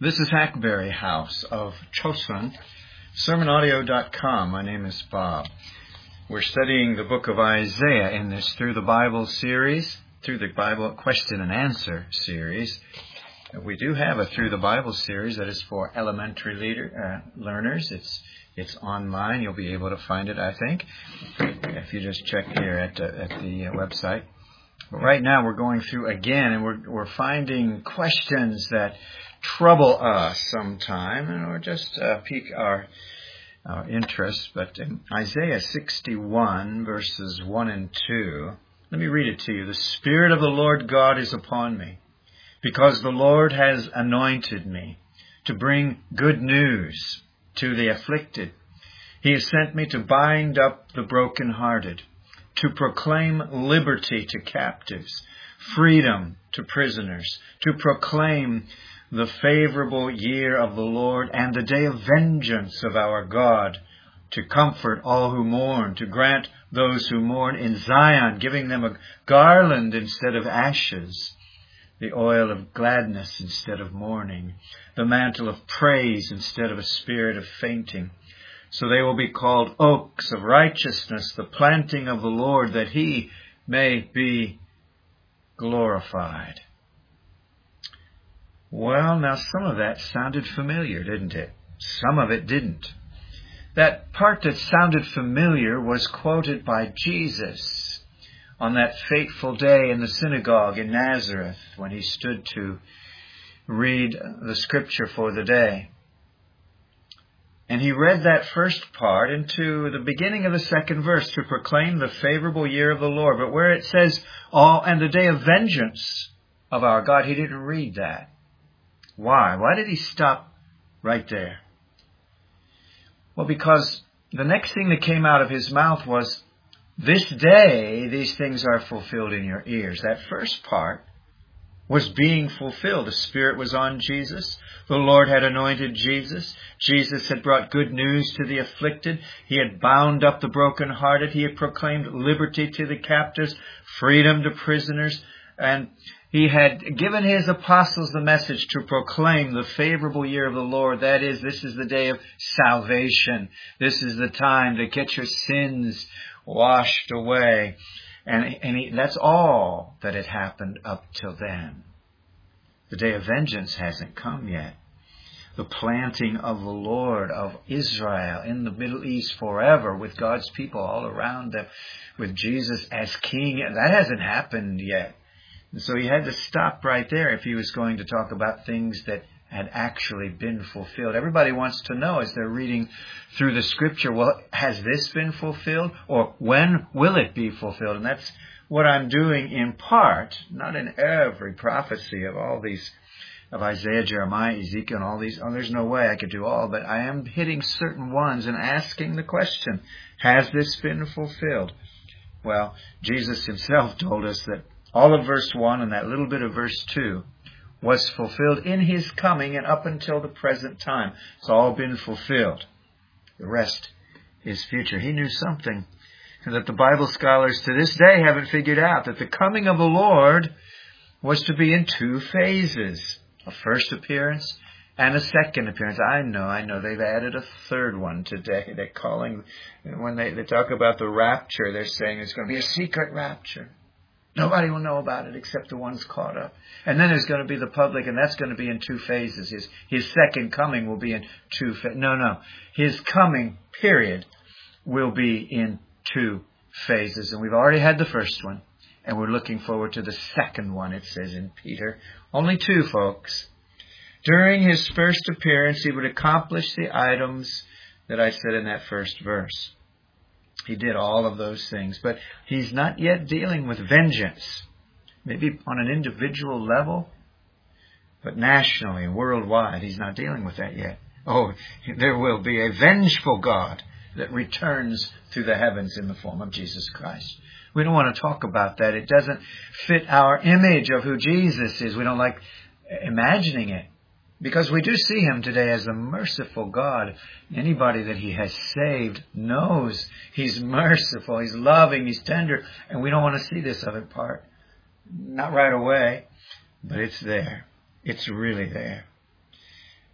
This is Hackberry House of Chosun, sermonaudio.com. My name is Bob. We're studying the book of Isaiah in this Through the Bible series, Through the Bible Question and Answer series. We do have a Through the Bible series that is for elementary learners. It's online. You'll be able to find it, I think, if you just check here at the website. But right now we're going through again, and we're finding questions that trouble us sometime, and or just pique our interest. But in Isaiah 61, verses 1 and 2, let me read it to you. The Spirit of the Lord God is upon me, because the Lord has anointed me to bring good news to the afflicted. He has sent me to bind up the brokenhearted, to proclaim liberty to captives, freedom to prisoners, to proclaim the favorable year of the Lord and the day of vengeance of our God, to comfort all who mourn, to grant those who mourn in Zion, giving them a garland instead of ashes, the oil of gladness instead of mourning, the mantle of praise instead of a spirit of fainting. So they will be called oaks of righteousness, the planting of the Lord, that He may be glorified. Well, now some of that sounded familiar, didn't it? Some of it didn't. That part that sounded familiar was quoted by Jesus on that fateful day in the synagogue in Nazareth when He stood to read the scripture for the day. And He read that first part into the beginning of the second verse, to proclaim the favorable year of the Lord. But where it says, and the day of vengeance of our God, He didn't read that. Why? Why did He stop right there? Well, because the next thing that came out of His mouth was, this day these things are fulfilled in your ears. That first part was being fulfilled. The Spirit was on Jesus. The Lord had anointed Jesus. Jesus had brought good news to the afflicted. He had bound up the brokenhearted. He had proclaimed liberty to the captives, freedom to prisoners, and He had given His apostles the message to proclaim the favorable year of the Lord. That is, this is the day of salvation. This is the time to get your sins washed away. And that's all that had happened up till then. The day of vengeance hasn't come yet. The planting of the Lord of Israel in the Middle East forever, with God's people all around them, with Jesus as king, that hasn't happened yet. And so He had to stop right there if He was going to talk about things that had actually been fulfilled. Everybody wants to know as they're reading through the scripture, well, has this been fulfilled? Or when will it be fulfilled? And that's what I'm doing in part, not in every prophecy of all these, of Isaiah, Jeremiah, Ezekiel, and all these. Oh, there's no way I could do all, but I am hitting certain ones and asking the question, has this been fulfilled? Well, Jesus Himself told us that all of verse 1 and that little bit of verse 2 was fulfilled in His coming and up until the present time. It's all been fulfilled. The rest is future. He knew something that the Bible scholars to this day haven't figured out, that the coming of the Lord was to be in two phases, a first appearance and a second appearance. I know. They've added a third one today. They're calling, when they talk about the rapture, they're saying it's going to be a secret rapture. Nobody will know about it except the ones caught up. And then there's going to be the public, and that's going to be in two phases. His second coming will be in two phases. No. His coming, period, will be in two phases. And we've already had the first one, and we're looking forward to the second one, it says in Peter. Only two, folks. During His first appearance, He would accomplish the items that I said in that first verse. He did all of those things, but He's not yet dealing with vengeance, maybe on an individual level, but nationally and worldwide, He's not dealing with that yet. Oh, there will be a vengeful God that returns through the heavens in the form of Jesus Christ. We don't want to talk about that. It doesn't fit our image of who Jesus is. We don't like imagining it. Because we do see Him today as a merciful God. Anybody that He has saved knows He's merciful, He's loving, He's tender. And we don't want to see this other part. Not right away, but it's there. It's really there.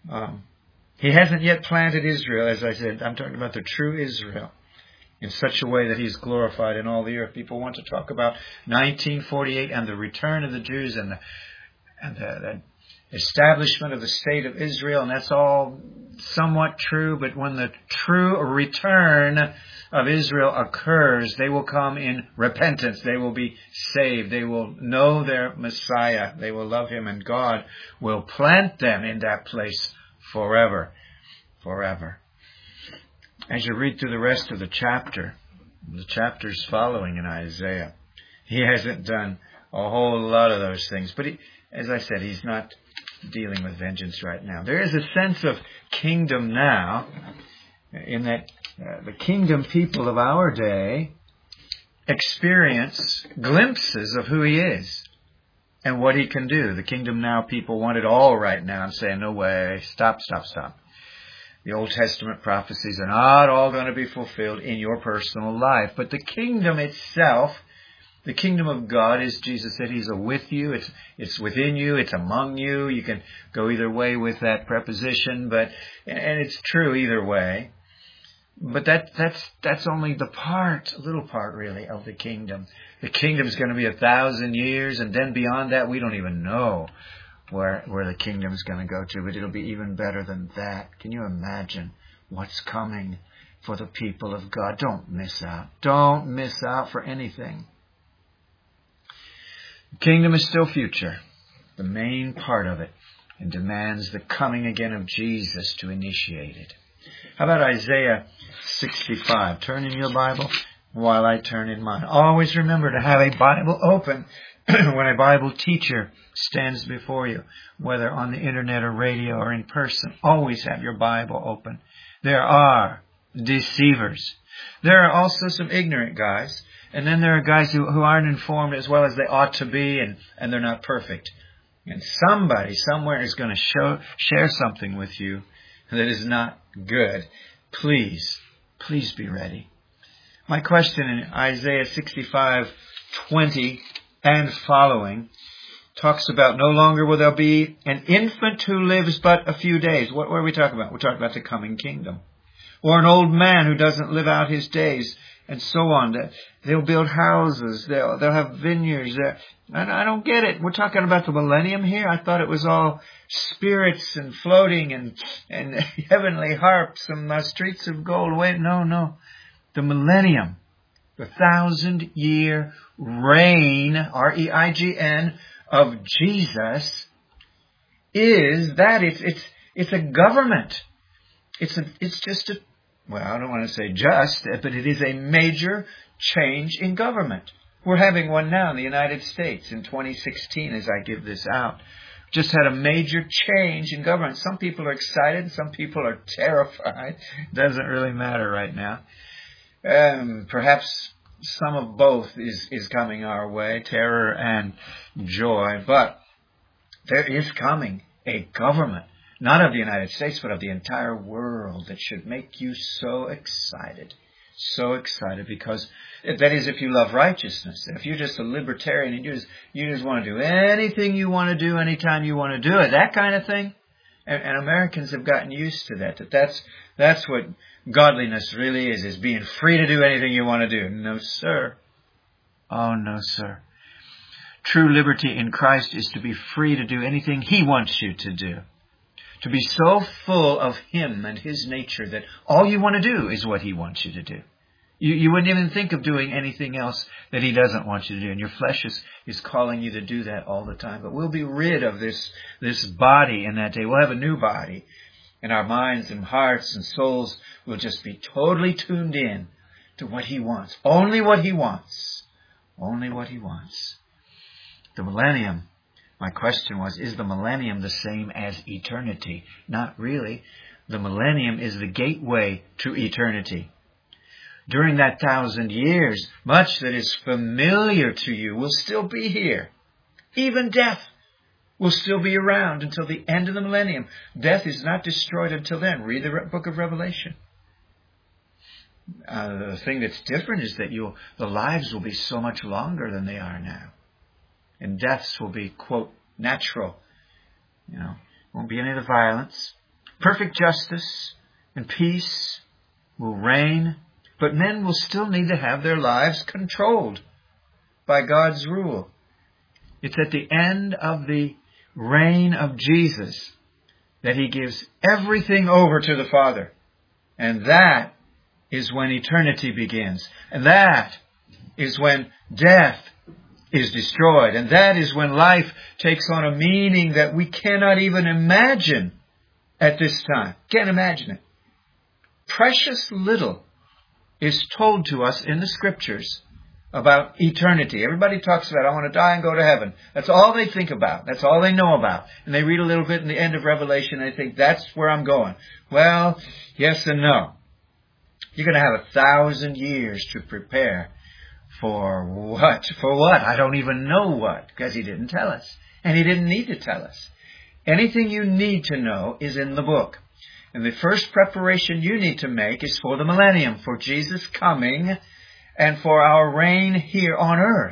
He hasn't yet planted Israel, as I said. I'm talking about the true Israel in such a way that He's glorified in all the earth. People want to talk about 1948 and the return of the Jews and the establishment of the state of Israel, and that's all somewhat true, but when the true return of Israel occurs, they will come in repentance. They will be saved. They will know their Messiah. They will love Him, and God will plant them in that place forever. Forever. As you read through the rest of the chapters following in Isaiah, he hasn't done a whole lot of those things. But as I said, he's not dealing with vengeance right now. There is a sense of kingdom now, in that the kingdom people of our day experience glimpses of who He is and what He can do. The kingdom now people want it all right now and saying, no way, stop. The Old Testament prophecies are not all going to be fulfilled in your personal life. But the kingdom itself, the kingdom of God, as Jesus said, He's with you. It's within you. It's among you. You can go either way with that preposition, and it's true either way. But that's only a little part really of the kingdom. The kingdom is going to be 1,000 years, and then beyond that, we don't even know where the kingdom is going to go to. But it'll be even better than that. Can you imagine what's coming for the people of God? Don't miss out. Don't miss out for anything. The kingdom is still future, the main part of it, and demands the coming again of Jesus to initiate it. How about Isaiah 65? Turn in your Bible while I turn in mine. Always remember to have a Bible open when a Bible teacher stands before you, whether on the internet or radio or in person. Always have your Bible open. There are deceivers. There are also some ignorant guys. And then there are guys who aren't informed as well as they ought to be, and they're not perfect. And somebody somewhere is going to share something with you that is not good. Please be ready. My question in Isaiah 65:20 and following talks about no longer will there be an infant who lives but a few days. What are we talking about? We're talking about the coming kingdom. Or an old man who doesn't live out his days, and so on. They'll build houses. They'll have vineyards. I don't get it. We're talking about the millennium here. I thought it was all spirits and floating and heavenly harps and streets of gold. Wait, no. The millennium, the 1,000-year reign, REIGN, of Jesus is that it's a government. It's just well, I don't want to say just, but it is a major change in government. We're having one now in the United States in 2016 as I give this out. Just had a major change in government. Some people are excited. Some people are terrified. Doesn't really matter right now. Perhaps some of both is coming our way, terror and joy. But there is coming a government, not of the United States, but of the entire world, that should make you so excited. So excited, because that is if you love righteousness. If you're just a libertarian and you just want to do anything you want to do anytime you want to do it, that kind of thing. And Americans have gotten used to that. That's what godliness really is being free to do anything you want to do. No, sir. Oh, no, sir. True liberty in Christ is to be free to do anything He wants you to do. To be so full of Him and His nature that all you want to do is what He wants you to do. You wouldn't even think of doing anything else that He doesn't want you to do. And your flesh is calling you to do that all the time. But we'll be rid of this body in that day. We'll have a new body. And our minds and hearts and souls will just be totally tuned in to what He wants. Only what He wants. Only what He wants. The millennium. My question was, is the millennium the same as eternity? Not really. The millennium is the gateway to eternity. During that 1,000 years, much that is familiar to you will still be here. Even death will still be around until the end of the millennium. Death is not destroyed until then. Read the book of Revelation. The thing that's different is that the lives will be so much longer than they are now. And deaths will be, quote, natural. Won't be any of the violence. Perfect justice and peace will reign, but men will still need to have their lives controlled by God's rule. It's at the end of the reign of Jesus that he gives everything over to the Father. And that is when eternity begins. And that is when death is destroyed. And that is when life takes on a meaning that we cannot even imagine at this time. Can't imagine it. Precious little is told to us in the Scriptures about eternity. Everybody talks about, I want to die and go to heaven. That's all they think about. That's all they know about. And they read a little bit in the end of Revelation and they think, that's where I'm going. Well, yes and no. You're going to have 1,000 years to prepare for what? For what? I don't even know what, because he didn't tell us. And he didn't need to tell us. Anything you need to know is in the book. And the first preparation you need to make is for the millennium, for Jesus coming and for our reign here on earth.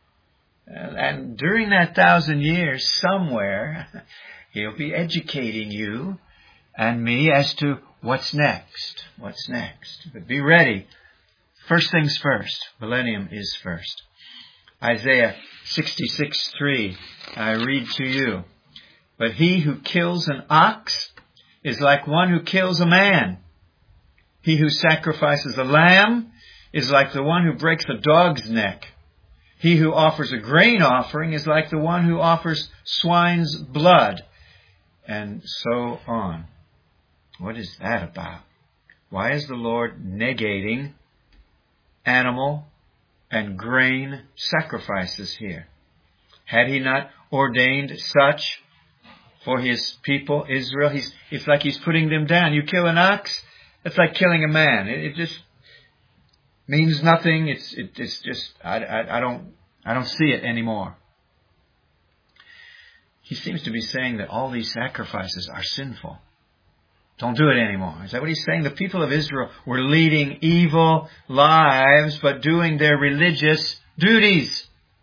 And during that 1,000 years, somewhere, he'll be educating you and me as to what's next. What's next? But be ready. First things first. Millennium is first. Isaiah 66:3. I read to you. But he who kills an ox is like one who kills a man. He who sacrifices a lamb is like the one who breaks a dog's neck. He who offers a grain offering is like the one who offers swine's blood. And so on. What is that about? Why is the Lord negating animal and grain sacrifices here? Had he not ordained such for his people, Israel? It's like he's putting them down. You kill an ox, it's like killing a man. It just means nothing. It's just, I don't see it anymore. He seems to be saying that all these sacrifices are sinful. Don't do it anymore. Is that what he's saying? The people of Israel were leading evil lives, but doing their religious duties.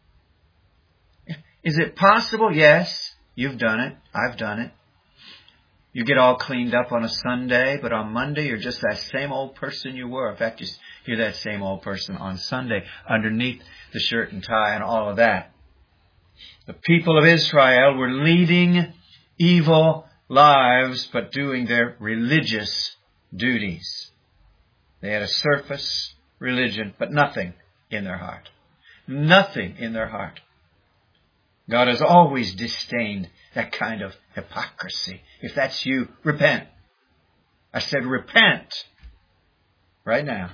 Is it possible? Yes. You've done it. I've done it. You get all cleaned up on a Sunday, but on Monday you're just that same old person you were. In fact, you hear that same old person on Sunday underneath the shirt and tie and all of that. The people of Israel were leading evil lives, but doing their religious duties. They had a surface religion, but nothing in their heart. Nothing in their heart. God has always disdained that kind of hypocrisy. If that's you, repent. I said repent right now.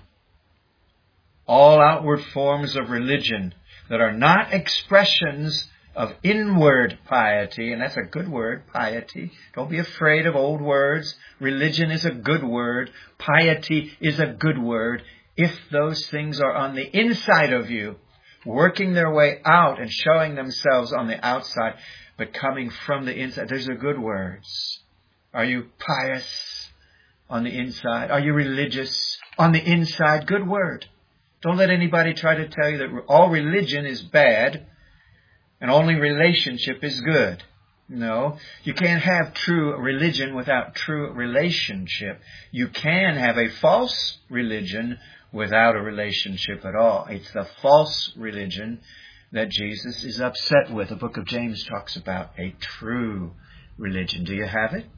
All outward forms of religion that are not expressions of inward piety, and that's a good word, piety. Don't be afraid of old words. Religion is a good word. Piety is a good word. If those things are on the inside of you, working their way out and showing themselves on the outside, but coming from the inside, those are good words. Are you pious on the inside? Are you religious on the inside? Good word. Don't let anybody try to tell you that all religion is bad and only relationship is good. No, you can't have true religion without true relationship. You can have a false religion without a relationship at all. It's the false religion that Jesus is upset with. The book of James talks about a true religion. Do you have it?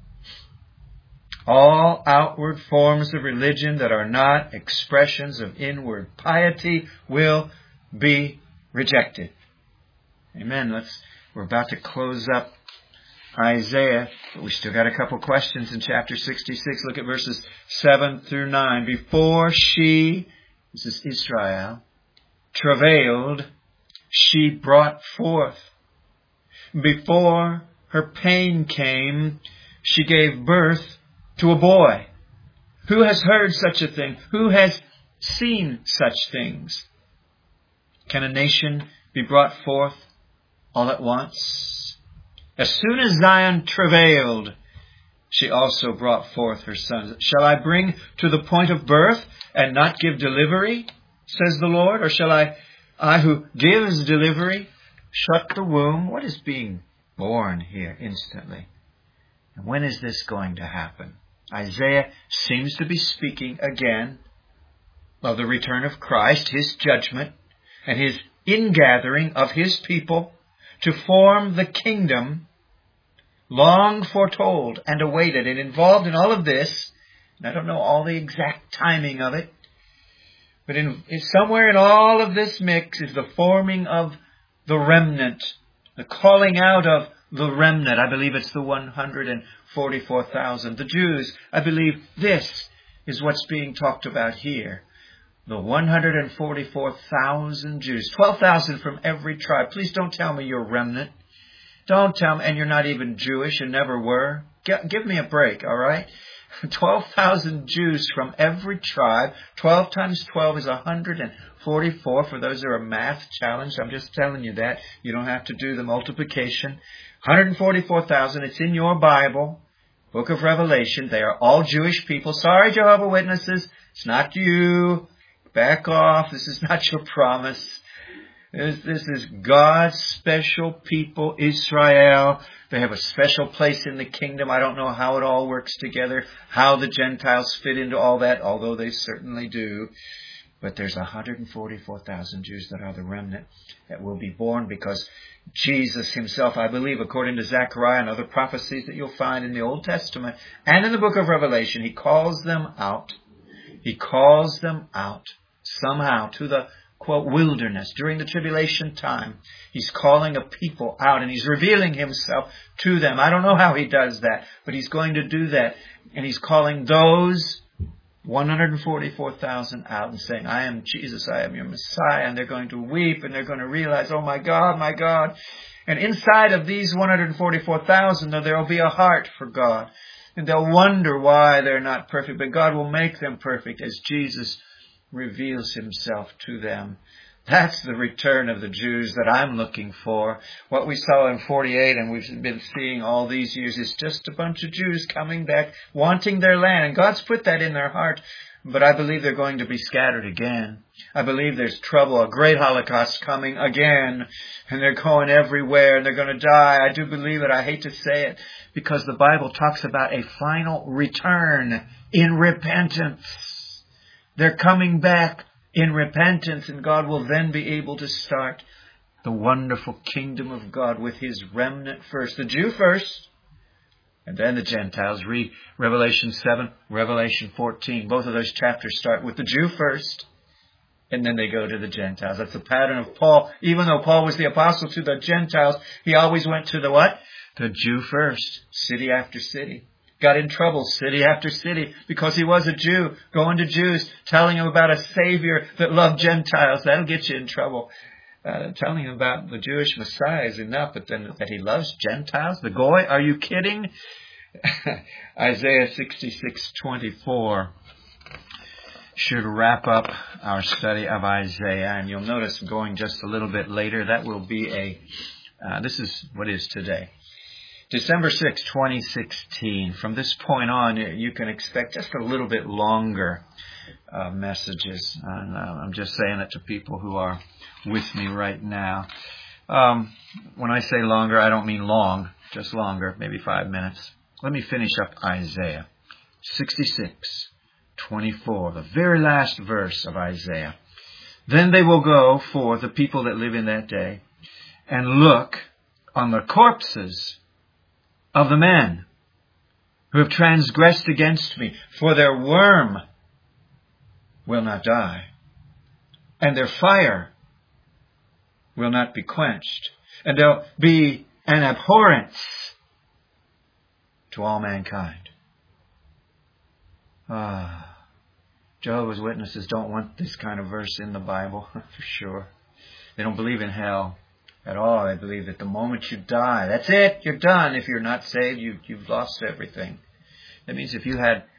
All outward forms of religion that are not expressions of inward piety will be rejected. Amen. We're about to close up Isaiah, but we still got a couple questions in chapter 66. Look at verses 7 through 9. Before she, this is Israel, travailed, she brought forth. Before her pain came, she gave birth to a boy. Who has heard such a thing? Who has seen such things? Can a nation be brought forth all at once? As soon as Zion travailed, she also brought forth her sons. Shall I bring to the point of birth and not give delivery, says the Lord? Or shall I who gives delivery, shut the womb? What is being born here instantly? And when is this going to happen? Isaiah seems to be speaking again of the return of Christ, His judgment, and His ingathering of His people to form the kingdom long foretold and awaited. And involved in all of this, and I don't know all the exact timing of it, but somewhere in all of this mix is the forming of the remnant, the calling out of the remnant. I believe it's the 144,000. The Jews, I believe this is what's being talked about here. The 144,000 Jews, 12,000 from every tribe. Please don't tell me you're remnant. Don't tell me, and you're not even Jewish and never were. Give me a break, all right? 12,000 Jews from every tribe. 12 times 12 is 144. For those who are math challenged, I'm just telling you that. You don't have to do the multiplication. 144,000. It's in your Bible, Book of Revelation. They are all Jewish people. Sorry, Jehovah's Witnesses. It's not you. Back off. This is not your promise. This is God's special people, Israel. They have a special place in the kingdom. I don't know how it all works together, how the Gentiles fit into all that, although they certainly do. But there's 144,000 Jews that are the remnant that will be born because Jesus Himself, I believe, according to Zechariah and other prophecies that you'll find in the Old Testament and in the book of Revelation, He calls them out. He calls them out somehow to the quote, wilderness during the tribulation time. He's calling a people out and He's revealing Himself to them. I don't know how He does that, but He's going to do that. And He's calling those 144,000 out and saying, I am Jesus, I am your Messiah. And they're going to weep and they're going to realize, oh my God, my God. And inside of these 144,000, there will be a heart for God. And they'll wonder why they're not perfect, but God will make them perfect as Jesus reveals Himself to them. That's the return of the Jews that I'm looking for. What we saw in 48 and we've been seeing all these years is just a bunch of Jews coming back, wanting their land. And God's put that in their heart. But I believe they're going to be scattered again. I believe there's trouble, a great Holocaust coming again. And they're going everywhere and they're going to die. I do believe it. I hate to say it because the Bible talks about a final return in repentance. They're coming back in repentance, and God will then be able to start the wonderful kingdom of God with His remnant first. The Jew first, and then the Gentiles. Read Revelation 7, Revelation 14. Both of those chapters start with the Jew first, and then they go to the Gentiles. That's the pattern of Paul. Even though Paul was the apostle to the Gentiles, he always went to the what? The Jew first, city after city. Got in trouble city after city because he was a Jew, going to Jews, telling them about a Savior that loved Gentiles. That'll get you in trouble. Telling them about the Jewish Messiah is enough, but then that He loves Gentiles, the Goy, are you kidding? Isaiah 66:24 should wrap up our study of Isaiah, and you'll notice going just a little bit later, that will be this is what is today. December 6, 2016. From this point on, you can expect just a little bit longer messages. And I'm just saying it to people who are with me right now. When I say longer, I don't mean long, just longer, maybe 5 minutes. Let me finish up Isaiah 66:24, the very last verse of Isaiah. Then they will go forth, the people that live in that day, and look on the corpses of the men who have transgressed against me, for their worm will not die, and their fire will not be quenched, and there'll be an abhorrence to all mankind. Jehovah's Witnesses don't want this kind of verse in the Bible, for sure. They don't believe in hell at all. They believe that the moment you die, that's it, you're done. If you're not saved, you've lost everything. That means if you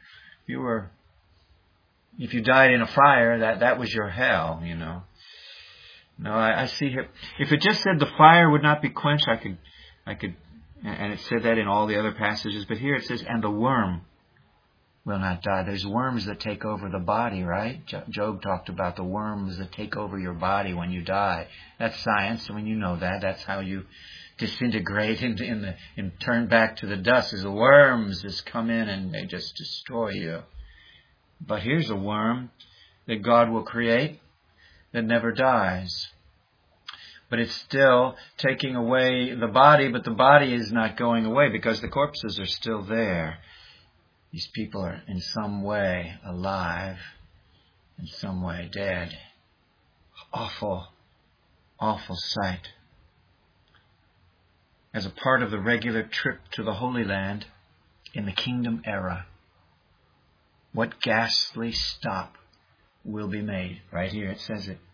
died in a fire, that was your hell, you know. No, I see here. If it just said the fire would not be quenched, I could, and it said that in all the other passages, but here it says, and the worm will not die. There's worms that take over the body, right? Job talked about the worms that take over your body when you die. That's science. I mean, you know that. That's how you disintegrate and turn back to the dust as the worms just come in and they just destroy you. But here's a worm that God will create that never dies. But it's still taking away the body, but the body is not going away because the corpses are still there. These people are in some way alive, in some way dead. Awful, awful sight. As a part of the regular trip to the Holy Land in the Kingdom era, what ghastly stop will be made? Right here it says it.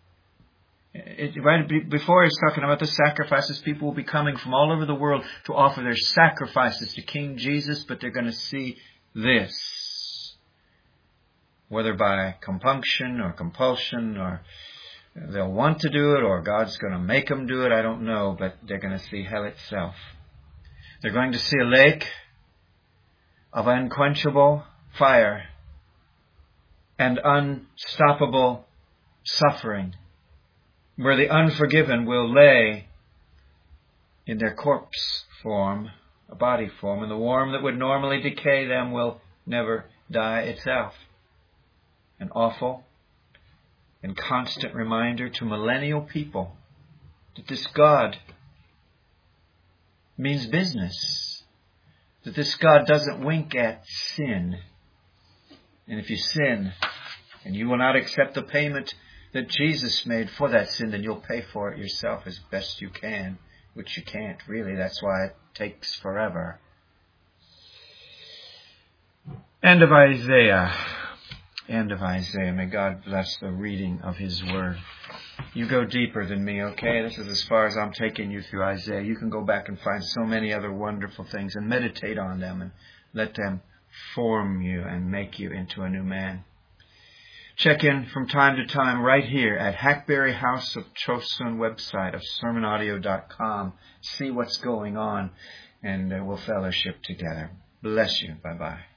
Right before he's talking about the sacrifices, people will be coming from all over the world to offer their sacrifices to King Jesus, but they're going to see this. Whether by compunction or compulsion, or they'll want to do it, or God's going to make them do it, I don't know, but they're going to see hell itself. They're going to see a lake of unquenchable fire and unstoppable suffering, where the unforgiven will lay in their corpse form, a body form, and the worm that would normally decay them will never die itself. An awful and constant reminder to millennial people that this God means business, that this God doesn't wink at sin. And if you sin and you will not accept the payment that Jesus made for that sin, then you'll pay for it yourself as best you can, which you can't really. That's why it takes forever. End of Isaiah. End of Isaiah. May God bless the reading of His Word. You go deeper than me, okay? This is as far as I'm taking you through Isaiah. You can go back and find so many other wonderful things and meditate on them and let them form you and make you into a new man. Check in from time to time right here at Hackberry House of Chosun website of sermonaudio.com. See what's going on and we'll fellowship together. Bless you. Bye-bye.